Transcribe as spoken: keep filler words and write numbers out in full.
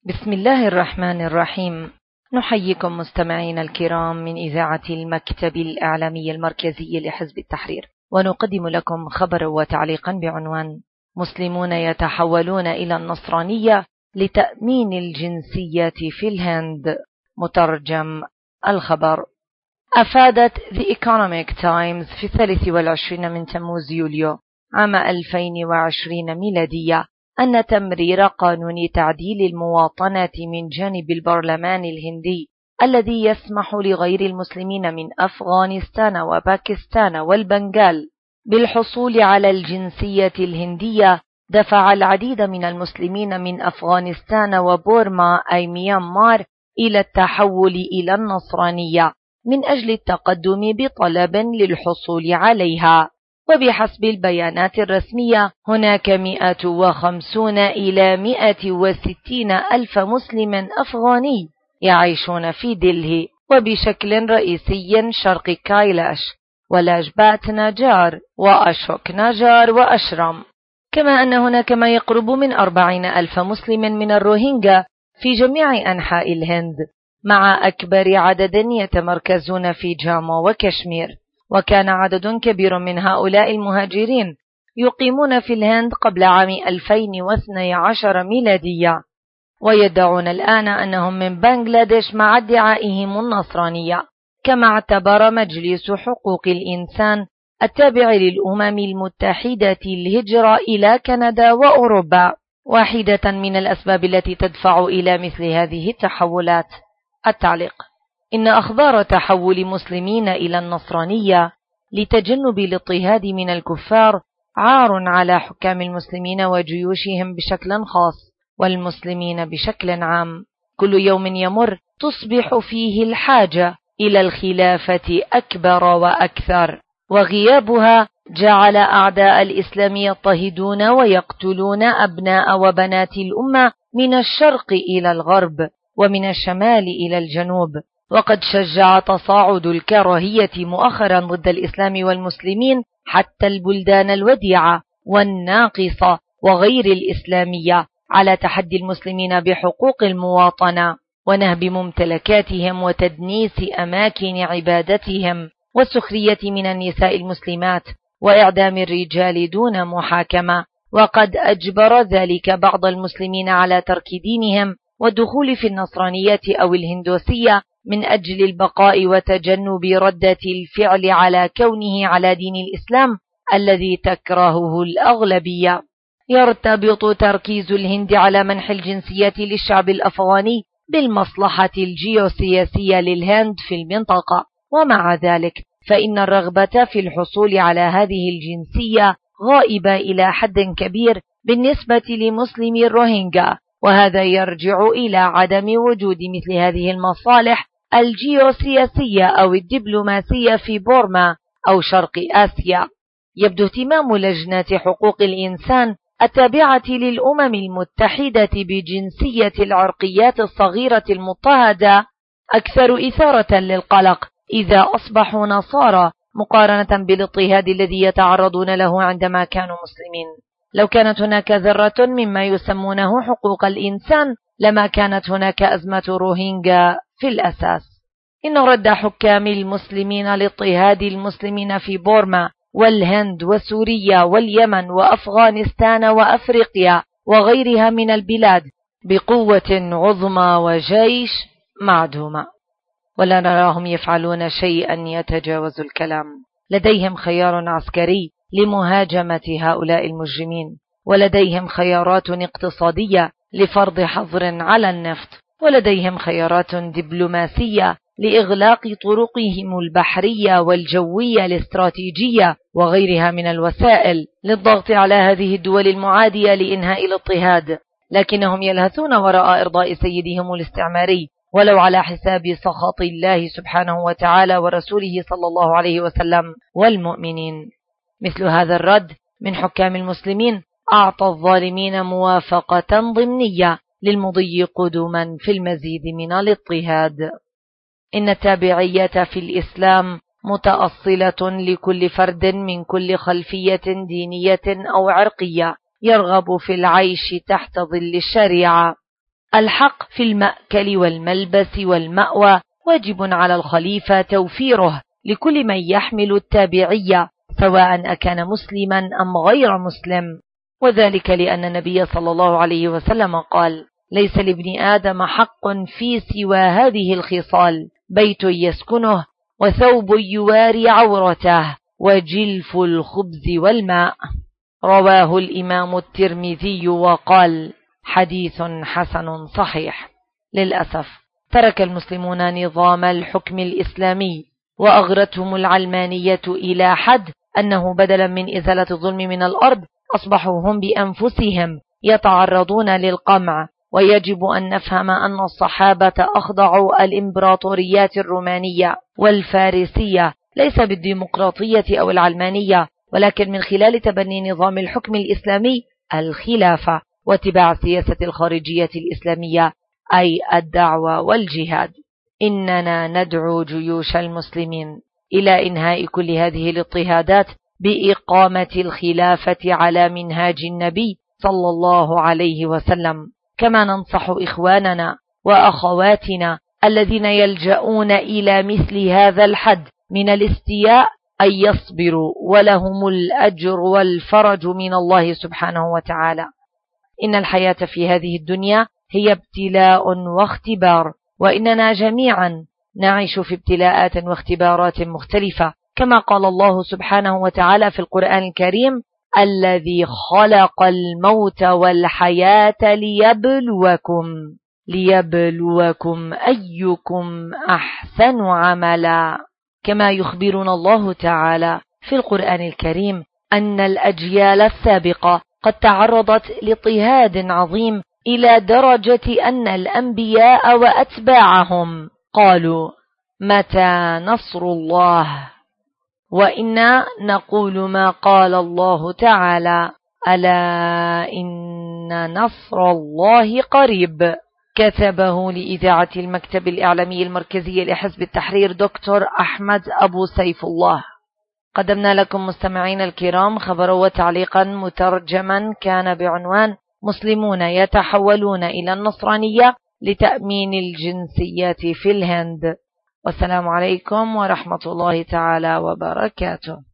بسم الله الرحمن الرحيم. نحييكم مستمعينا الكرام من إذاعة المكتب الإعلامي المركزي لحزب التحرير، ونقدم لكم خبرا وتعليقا بعنوان: مسلمون يتحولون إلى النصرانية لتأمين الجنسية في الهند. مترجم الخبر. أفادت The Economic Times في الثالث والعشرين من تموز يوليو عام ألفين وعشرين ميلادية أن تمرير قانون تعديل المواطنة من جانب البرلمان الهندي الذي يسمح لغير المسلمين من أفغانستان وباكستان والبنغال بالحصول على الجنسية الهندية دفع العديد من المسلمين من أفغانستان وبورما أي ميانمار إلى التحول إلى النصرانية من أجل التقدم بطلب للحصول عليها. وبحسب البيانات الرسمية هناك مئة وخمسين إلى مئة وستين ألف مسلم أفغاني يعيشون في دلهي وبشكل رئيسي شرق كايلاش ولاجبات ناجار وأشوك ناجار وأشرم، كما أن هناك ما يقرب من أربعين ألف مسلم من الروهينجا في جميع أنحاء الهند، مع أكبر عدد يتمركزون في جامو وكشمير. وكان عدد كبير من هؤلاء المهاجرين يقيمون في الهند قبل عام ألفين واثني عشر ميلادية، ويدعون الآن أنهم من بنغلاديش مع ادعائهم النصرانية، كما اعتبر مجلس حقوق الإنسان التابع للأمم المتحدة الهجرة إلى كندا وأوروبا واحدة من الأسباب التي تدفع إلى مثل هذه التحولات. التعليق: إن أخبار تحول مسلمين إلى النصرانية لتجنب الاضطهاد من الكفار عار على حكام المسلمين وجيوشهم بشكل خاص والمسلمين بشكل عام. كل يوم يمر تصبح فيه الحاجة إلى الخلافة أكبر وأكثر، وغيابها جعل أعداء الإسلام يضطهدون ويقتلون أبناء وبنات الأمة من الشرق إلى الغرب ومن الشمال إلى الجنوب. وقد شجع تصاعد الكراهية مؤخرا ضد الإسلام والمسلمين حتى البلدان الوديعة والناقصة وغير الإسلامية على تحدي المسلمين بحقوق المواطنة ونهب ممتلكاتهم وتدنيس أماكن عبادتهم والسخرية من النساء المسلمات وإعدام الرجال دون محاكمة. وقد أجبر ذلك بعض المسلمين على ترك دينهم والدخول في النصرانية أو الهندوسية من أجل البقاء وتجنب ردة الفعل على كونه على دين الإسلام الذي تكرهه الأغلبية. يرتبط تركيز الهند على منح الجنسية للشعب الأفغاني بالمصلحة الجيوسياسية للهند في المنطقة، ومع ذلك فإن الرغبة في الحصول على هذه الجنسية غائبة إلى حد كبير بالنسبة لمسلمي الروهينجا، وهذا يرجع إلى عدم وجود مثل هذه المصالح الجيوسياسية أو الدبلوماسية في بورما أو شرق آسيا. يبدو اهتمام لجنة حقوق الإنسان التابعة للأمم المتحدة بجنسية العرقيات الصغيرة المضطهدة أكثر إثارة للقلق إذا أصبحوا نصارى مقارنة بالاضطهاد الذي يتعرضون له عندما كانوا مسلمين. لو كانت هناك ذرة مما يسمونه حقوق الإنسان لما كانت هناك أزمة روهينجا في الأساس. إن رد حكام المسلمين لاضطهاد المسلمين في بورما والهند وسوريا واليمن وأفغانستان وأفريقيا وغيرها من البلاد بقوة عظمى وجيش معدومة، ولا نراهم يفعلون شيئا يتجاوز الكلام. لديهم خيار عسكري لمهاجمة هؤلاء المجرمين، ولديهم خيارات اقتصادية لفرض حظر على النفط، ولديهم خيارات دبلوماسية لإغلاق طرقهم البحرية والجوية الاستراتيجية وغيرها من الوسائل للضغط على هذه الدول المعادية لإنهاء الاضطهاد، لكنهم يلهثون وراء إرضاء سيدهم الاستعماري ولو على حساب سخط الله سبحانه وتعالى ورسوله صلى الله عليه وسلم والمؤمنين. مثل هذا الرد من حكام المسلمين أعطى الظالمين موافقة ضمنية للمضي قدما في المزيد من الاضطهاد. إن التابعية في الإسلام متأصلة لكل فرد من كل خلفية دينية أو عرقية يرغب في العيش تحت ظل الشريعة. الحق في المأكل والملبس والمأوى واجب على الخليفة توفيره لكل من يحمل التابعية سواء أكان مسلما أم غير مسلم، وذلك لأن النبي صلى الله عليه وسلم قال: ليس لابن آدم حق في سوى هذه الخصال: بيت يسكنه، وثوب يواري عورته، وجلف الخبز والماء. رواه الإمام الترمذي وقال: حديث حسن صحيح. للأسف ترك المسلمون نظام الحكم الإسلامي وأغرتهم العلمانية إلى حد أنه بدلا من إزالة الظلم من الأرض أصبحوا هم بأنفسهم يتعرضون للقمع. ويجب أن نفهم أن الصحابة أخضعوا الإمبراطوريات الرومانية والفارسية ليس بالديمقراطية أو العلمانية، ولكن من خلال تبني نظام الحكم الإسلامي الخلافة واتباع السياسة الخارجية الإسلامية أي الدعوة والجهاد. إننا ندعو جيوش المسلمين إلى إنهاء كل هذه الاضطهادات بإقامة الخلافة على منهاج النبي صلى الله عليه وسلم. كما ننصح إخواننا وأخواتنا الذين يلجؤون إلى مثل هذا الحد من الاستياء أن يصبروا، ولهم الأجر والفرج من الله سبحانه وتعالى. إن الحياة في هذه الدنيا هي ابتلاء واختبار، وإننا جميعا نعيش في ابتلاءات واختبارات مختلفة، كما قال الله سبحانه وتعالى في القرآن الكريم: الذي خلق الموت والحياة ليبلوكم ليبلوكم أيكم أحسن عملا. كما يخبرنا الله تعالى في القرآن الكريم أن الأجيال السابقة قد تعرضت لاضطهاد عظيم إلى درجة أن الأنبياء وأتباعهم قالوا: متى نصر الله؟ وإنا نقول ما قال الله تعالى: ألا إن نصر الله قريب. كتبه لإذاعة المكتب الإعلامي المركزي لحزب التحرير دكتور أحمد أبو سيف الله. قدمنا لكم مستمعين الكرام خبرا وتعليقا مترجما كان بعنوان: مسلمون يتحولون إلى النصرانية لتأمين الجنسيات في الهند. والسلام عليكم ورحمة الله تعالى وبركاته.